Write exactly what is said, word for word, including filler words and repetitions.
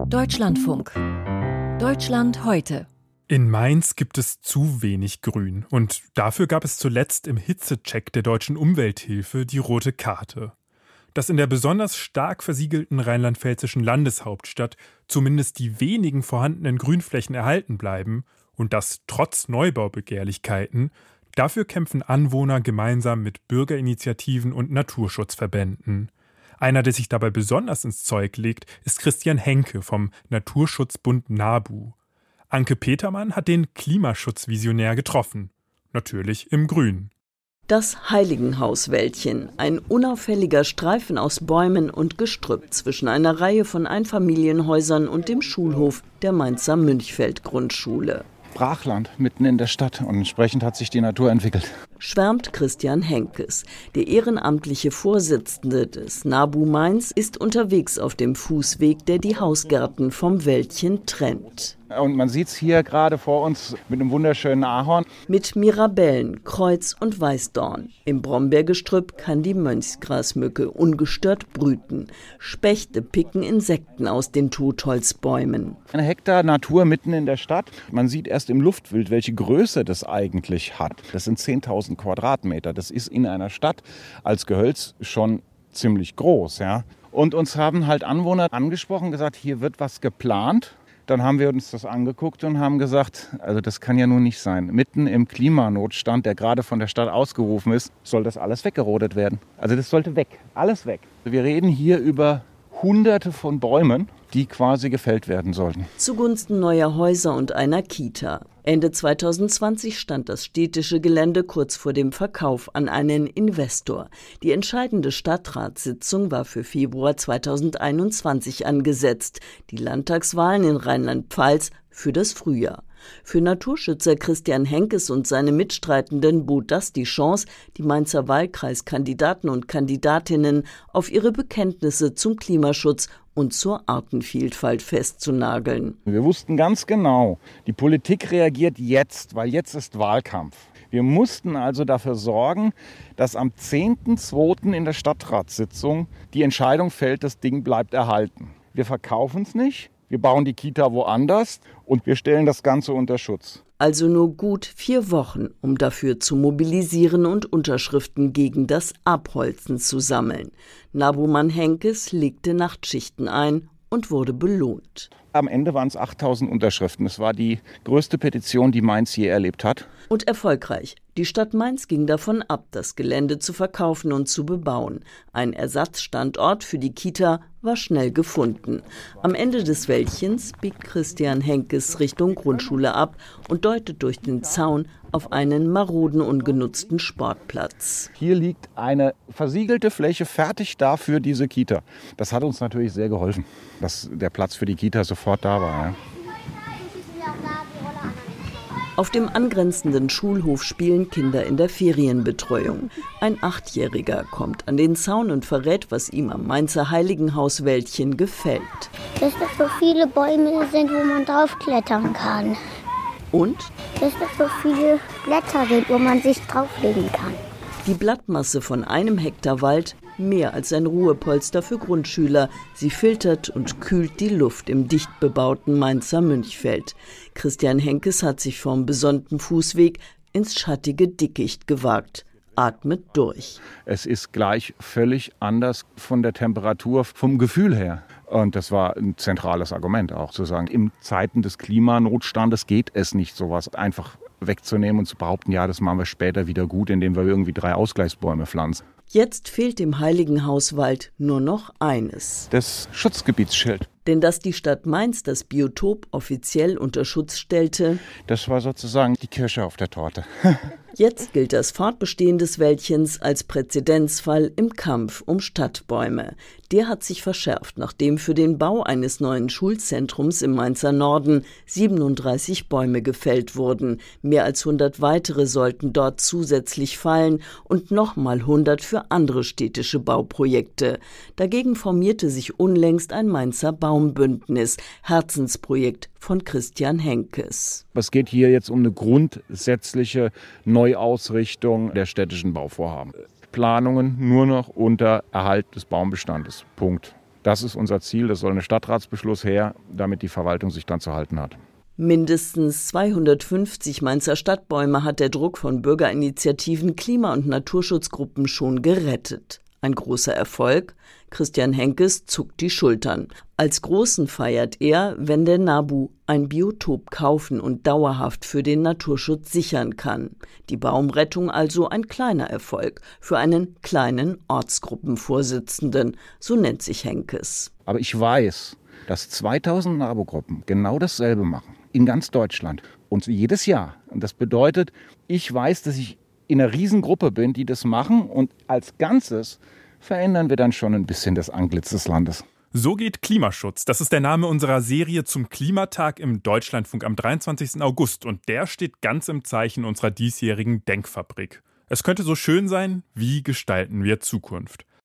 Deutschlandfunk. Deutschland heute. In Mainz gibt es zu wenig Grün und dafür gab es zuletzt im Hitzecheck der Deutschen Umwelthilfe die rote Karte. Dass in der besonders stark versiegelten rheinland-pfälzischen Landeshauptstadt zumindest die wenigen vorhandenen Grünflächen erhalten bleiben und das trotz Neubaubegehrlichkeiten, dafür kämpfen Anwohner gemeinsam mit Bürgerinitiativen und Naturschutzverbänden. Einer, der sich dabei besonders ins Zeug legt, ist Christian Henke vom Naturschutzbund NABU. Anke Petermann hat den Klimaschutzvisionär getroffen. Natürlich im Grün. Das Heiligenhauswäldchen, ein unauffälliger Streifen aus Bäumen und Gestrüpp zwischen einer Reihe von Einfamilienhäusern und dem Schulhof der Mainzer Münchfeld-Grundschule. Brachland mitten in der Stadt und entsprechend hat sich die Natur entwickelt. Schwärmt Christian Henkes. Der ehrenamtliche Vorsitzende des NABU Mainz ist unterwegs auf dem Fußweg, der die Hausgärten vom Wäldchen trennt. Und man sieht es hier gerade vor uns mit einem wunderschönen Ahorn. Mit Mirabellen, Kreuz und Weißdorn. Im Brombeergestrüpp kann die Mönchsgrasmücke ungestört brüten. Spechte picken Insekten aus den Totholzbäumen. Eine Hektar Natur mitten in der Stadt. Man sieht erst im Luftbild, welche Größe das eigentlich hat. Das sind zehntausend Quadratmeter. Das ist in einer Stadt als Gehölz schon ziemlich groß. Ja? Und uns haben halt Anwohner angesprochen, gesagt, hier wird was geplant. Dann haben wir uns das angeguckt und haben gesagt, also das kann ja nun nicht sein. Mitten im Klimanotstand, der gerade von der Stadt ausgerufen ist, soll das alles weggerodet werden. Also das sollte weg, alles weg. Wir reden hier über Hunderte von Bäumen, die quasi gefällt werden sollten. Zugunsten neuer Häuser und einer Kita. Ende zweitausendzwanzig stand das städtische Gelände kurz vor dem Verkauf an einen Investor. Die entscheidende Stadtratssitzung war für Februar zweitausendeinundzwanzig angesetzt. Die Landtagswahlen in Rheinland-Pfalz für das Frühjahr. Für Naturschützer Christian Henkes und seine Mitstreitenden bot das die Chance, die Mainzer Wahlkreiskandidaten und Kandidatinnen auf ihre Bekenntnisse zum Klimaschutz und zur Artenvielfalt festzunageln. Wir wussten ganz genau, die Politik reagiert jetzt, weil jetzt ist Wahlkampf. Wir mussten also dafür sorgen, dass am zehnten zweiten in der Stadtratssitzung die Entscheidung fällt, das Ding bleibt erhalten. Wir verkaufen es nicht, wir bauen die Kita woanders und wir stellen das Ganze unter Schutz. Also nur gut vier Wochen, um dafür zu mobilisieren und Unterschriften gegen das Abholzen zu sammeln. NABU-Mann Henkes legte Nachtschichten ein und wurde belohnt. Am Ende waren es achttausend Unterschriften. Es war die größte Petition, die Mainz je erlebt hat. Und erfolgreich. Die Stadt Mainz ging davon ab, das Gelände zu verkaufen und zu bebauen. Ein Ersatzstandort für die Kita war schnell gefunden. Am Ende des Wäldchens biegt Christian Henkes Richtung Grundschule ab und deutet durch den Zaun auf einen maroden, ungenutzten Sportplatz. Hier liegt eine versiegelte Fläche fertig da für diese Kita. Das hat uns natürlich sehr geholfen, dass der Platz für die Kita sofort da war. Ja. Auf dem angrenzenden Schulhof spielen Kinder in der Ferienbetreuung. Ein Achtjähriger kommt an den Zaun und verrät, was ihm am Mainzer Heiligenhauswäldchen gefällt. Dass da so viele Bäume sind, wo man drauf klettern kann. Und? Dass da so viele Blätter sind, wo man sich drauflegen kann. Die Blattmasse von einem Hektar Wald, mehr als ein Ruhepolster für Grundschüler. Sie filtert und kühlt die Luft im dicht bebauten Mainzer Münchfeld. Christian Henkes hat sich vom besonnten Fußweg ins schattige Dickicht gewagt. Atmet durch. Es ist gleich völlig anders von der Temperatur, vom Gefühl her. Und das war ein zentrales Argument auch, zu sagen, in Zeiten des Klimanotstandes geht es nicht, sowas einfach wegzunehmen und zu behaupten, ja, das machen wir später wieder gut, indem wir irgendwie drei Ausgleichsbäume pflanzen. Jetzt fehlt dem Heiligenhauswald nur noch eines. Das Schutzgebietsschild. Denn dass die Stadt Mainz das Biotop offiziell unter Schutz stellte, das war sozusagen die Kirsche auf der Torte. Jetzt gilt das Fortbestehen des Wäldchens als Präzedenzfall im Kampf um Stadtbäume. Der hat sich verschärft, nachdem für den Bau eines neuen Schulzentrums im Mainzer Norden siebenunddreißig Bäume gefällt wurden. Mehr als hundert weitere sollten dort zusätzlich fallen und nochmal hundert für andere städtische Bauprojekte. Dagegen formierte sich unlängst ein Mainzer Baumbündnis, Herzensprojekt von Christian Henkes. Es geht hier jetzt um eine grundsätzliche Neuausrichtung der städtischen Bauvorhaben. Planungen nur noch unter Erhalt des Baumbestandes. Punkt. Das ist unser Ziel, das soll ein Stadtratsbeschluss her, damit die Verwaltung sich dann zu halten hat. Mindestens zweihundertfünfzig Mainzer Stadtbäume hat der Druck von Bürgerinitiativen, Klima- und Naturschutzgruppen schon gerettet. Ein großer Erfolg? Christian Henkes zuckt die Schultern. Als großen feiert er, wenn der NABU ein Biotop kaufen und dauerhaft für den Naturschutz sichern kann. Die Baumrettung also ein kleiner Erfolg für einen kleinen Ortsgruppenvorsitzenden, so nennt sich Henkes. Aber ich weiß, dass zweitausend NABU-Gruppen genau dasselbe machen, in ganz Deutschland und jedes Jahr. Und das bedeutet, ich weiß, dass ich in einer Riesengruppe bin, die das machen, und als Ganzes verändern wir dann schon ein bisschen das Antlitz des Landes. So geht Klimaschutz. Das ist der Name unserer Serie zum Klimatag im Deutschlandfunk am dreiundzwanzigsten August. Und der steht ganz im Zeichen unserer diesjährigen Denkfabrik. Es könnte so schön sein, wie gestalten wir Zukunft?